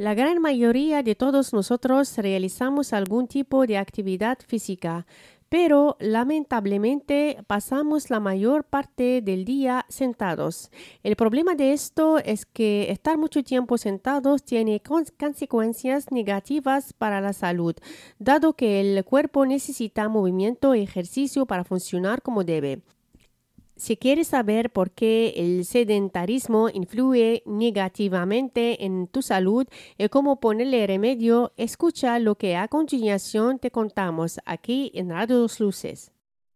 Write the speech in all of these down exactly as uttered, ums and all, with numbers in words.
La gran mayoría de todos nosotros realizamos algún tipo de actividad física, pero lamentablemente pasamos la mayor parte del día sentados. El problema de esto es que estar mucho tiempo sentados tiene cons- consecuencias negativas para la salud, dado que el cuerpo necesita movimiento y ejercicio para funcionar como debe. Si quieres saber por qué el sedentarismo influye negativamente en tu salud y cómo ponerle remedio, escucha lo que a continuación te contamos aquí en Radio Dos Luces.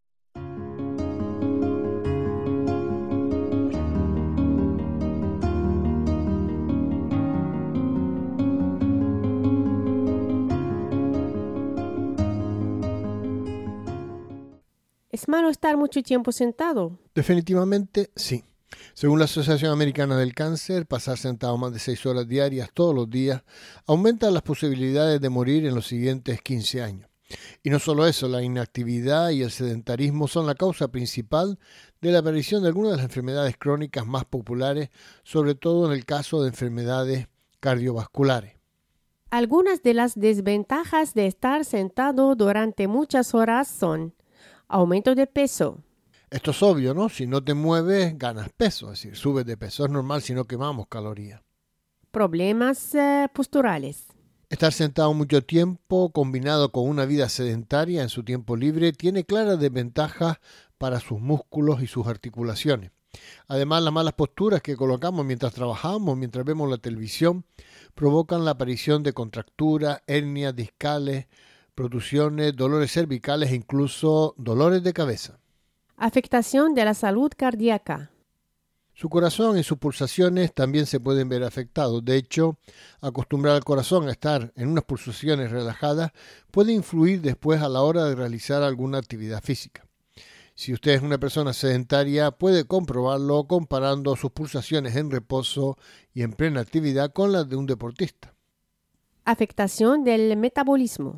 ¿Es malo estar mucho tiempo sentado? Definitivamente sí. Según la Asociación Americana del Cáncer, pasar sentado más de seis horas diarias todos los días aumenta las posibilidades de morir en los siguientes quince años. Y no solo eso, la inactividad y el sedentarismo son la causa principal de la aparición de algunas de las enfermedades crónicas más populares, sobre todo en el caso de enfermedades cardiovasculares. Algunas de las desventajas de estar sentado durante muchas horas son: aumento de peso. Esto es obvio, ¿no? Si no te mueves, ganas peso, es decir, subes de peso. Es normal si no quemamos calorías. Problemas eh, posturales. Estar sentado mucho tiempo, combinado con una vida sedentaria en su tiempo libre, tiene claras desventajas para sus músculos y sus articulaciones. Además, las malas posturas que colocamos mientras trabajamos, mientras vemos la televisión, provocan la aparición de contracturas, hernias discales, protrusiones, dolores cervicales e incluso dolores de cabeza. Afectación de la salud cardíaca. Su corazón y sus pulsaciones también se pueden ver afectados. De hecho, acostumbrar al corazón a estar en unas pulsaciones relajadas puede influir después a la hora de realizar alguna actividad física. Si usted es una persona sedentaria, puede comprobarlo comparando sus pulsaciones en reposo y en plena actividad con las de un deportista. Afectación del metabolismo.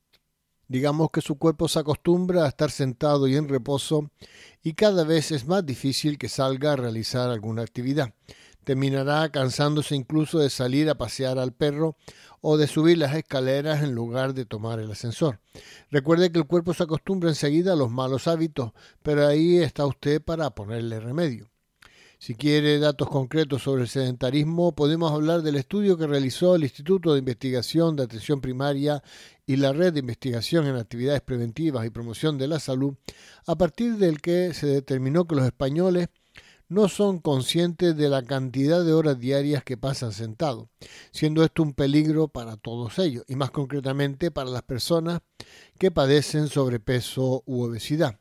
Digamos que su cuerpo se acostumbra a estar sentado y en reposo y cada vez es más difícil que salga a realizar alguna actividad. Terminará cansándose incluso de salir a pasear al perro o de subir las escaleras en lugar de tomar el ascensor. Recuerde que el cuerpo se acostumbra enseguida a los malos hábitos, pero ahí está usted para ponerle remedio. Si quiere datos concretos sobre el sedentarismo, podemos hablar del estudio que realizó el Instituto de Investigación de Atención Primaria y la Red de Investigación en Actividades Preventivas y Promoción de la Salud, a partir del que se determinó que los españoles no son conscientes de la cantidad de horas diarias que pasan sentados, siendo esto un peligro para todos ellos, y más concretamente para las personas que padecen sobrepeso u obesidad.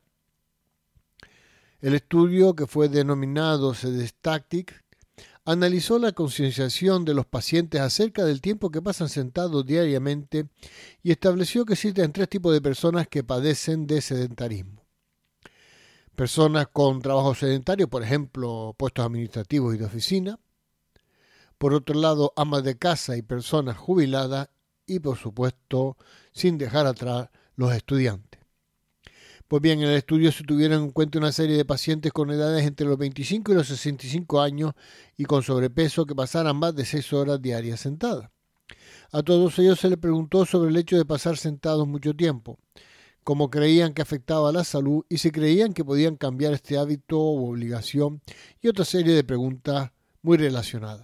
El estudio, que fue denominado Sedestatic, analizó la concienciación de los pacientes acerca del tiempo que pasan sentados diariamente y estableció que existen tres tipos de personas que padecen de sedentarismo. Personas con trabajo sedentario, por ejemplo, puestos administrativos y de oficina. Por otro lado, amas de casa y personas jubiladas. Y, por supuesto, sin dejar atrás los estudiantes. Pues bien, en el estudio se tuvieron en cuenta una serie de pacientes con edades entre los veinticinco y los sesenta y cinco años y con sobrepeso que pasaran más de seis horas diarias sentadas. A todos ellos se les preguntó sobre el hecho de pasar sentados mucho tiempo, cómo creían que afectaba a la salud y si creían que podían cambiar este hábito u obligación y otra serie de preguntas muy relacionadas.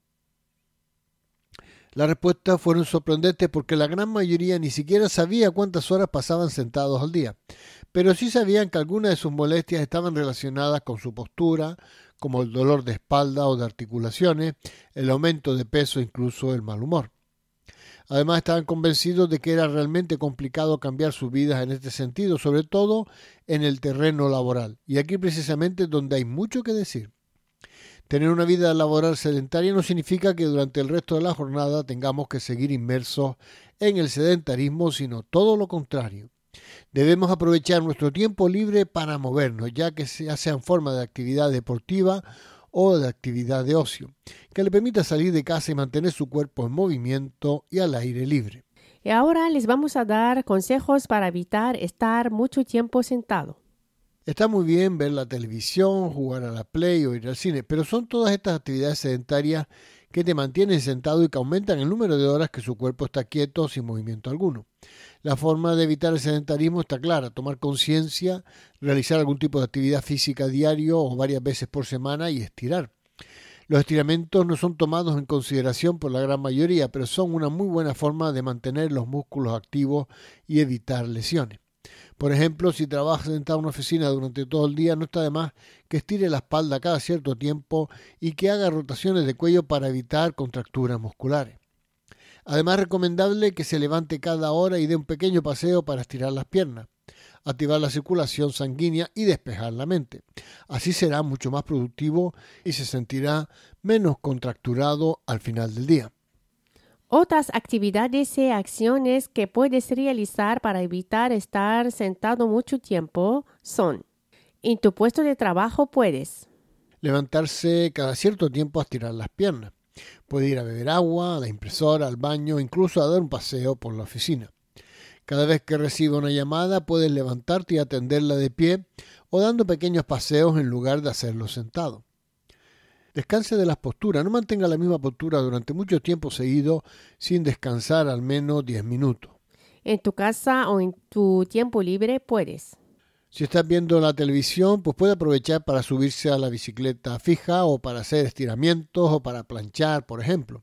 Las respuestas fueron sorprendentes porque la gran mayoría ni siquiera sabía cuántas horas pasaban sentados al día, pero sí sabían que algunas de sus molestias estaban relacionadas con su postura, como el dolor de espalda o de articulaciones, el aumento de peso e incluso el mal humor. Además, estaban convencidos de que era realmente complicado cambiar sus vidas en este sentido, sobre todo en el terreno laboral, y aquí precisamente es donde hay mucho que decir. Tener una vida laboral sedentaria no significa que durante el resto de la jornada tengamos que seguir inmersos en el sedentarismo, sino todo lo contrario. Debemos aprovechar nuestro tiempo libre para movernos, ya que sea, sea en forma de actividad deportiva o de actividad de ocio, que le permita salir de casa y mantener su cuerpo en movimiento y al aire libre. Y ahora les vamos a dar consejos para evitar estar mucho tiempo sentado. Está muy bien ver la televisión, jugar a la play o ir al cine, pero son todas estas actividades sedentarias que te mantienen sentado y que aumentan el número de horas que su cuerpo está quieto sin movimiento alguno. La forma de evitar el sedentarismo está clara: tomar conciencia, realizar algún tipo de actividad física diario o varias veces por semana y estirar. Los estiramientos no son tomados en consideración por la gran mayoría, pero son una muy buena forma de mantener los músculos activos y evitar lesiones. Por ejemplo, si trabajas sentado en una oficina durante todo el día, no está de más que estire la espalda cada cierto tiempo y que haga rotaciones de cuello para evitar contracturas musculares. Además, es recomendable que se levante cada hora y dé un pequeño paseo para estirar las piernas, activar la circulación sanguínea y despejar la mente. Así será mucho más productivo y se sentirá menos contracturado al final del día. Otras actividades y acciones que puedes realizar para evitar estar sentado mucho tiempo son: en tu puesto de trabajo puedes levantarse cada cierto tiempo a estirar las piernas. Puede ir a beber agua, a la impresora, al baño, incluso a dar un paseo por la oficina. Cada vez que reciba una llamada, puedes levantarte y atenderla de pie o dando pequeños paseos en lugar de hacerlo sentado. Descanse de las posturas. No mantenga la misma postura durante mucho tiempo seguido sin descansar al menos diez minutos. En tu casa o en tu tiempo libre puedes. Si estás viendo la televisión, pues puede aprovechar para subirse a la bicicleta fija o para hacer estiramientos o para planchar, por ejemplo.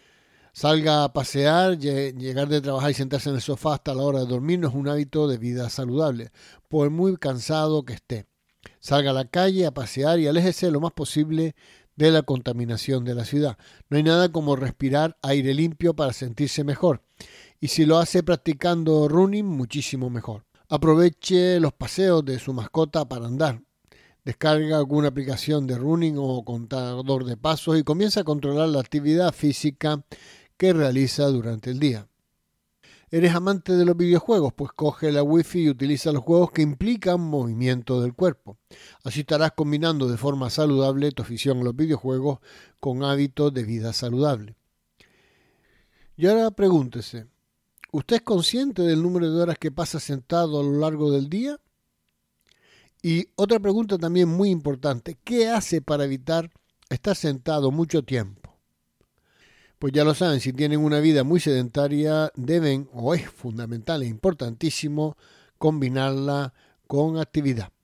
Salga a pasear, llegar de trabajar y sentarse en el sofá hasta la hora de dormir no es un hábito de vida saludable, por muy cansado que esté. Salga a la calle a pasear y aléjese lo más posible de la contaminación de la ciudad. No hay nada como respirar aire limpio para sentirse mejor. Y si lo hace practicando running, muchísimo mejor. Aproveche los paseos de su mascota para andar. Descarga alguna aplicación de running o contador de pasos y comienza a controlar la actividad física que realiza durante el día. ¿Eres amante de los videojuegos? Pues coge la Wi-Fi y utiliza los juegos que implican movimiento del cuerpo. Así estarás combinando de forma saludable tu afición a los videojuegos con hábitos de vida saludable. Y ahora pregúntese, ¿usted es consciente del número de horas que pasa sentado a lo largo del día? Y otra pregunta también muy importante, ¿qué hace para evitar estar sentado mucho tiempo? Pues ya lo saben, si tienen una vida muy sedentaria, deben, o es fundamental e importantísimo, combinarla con actividad.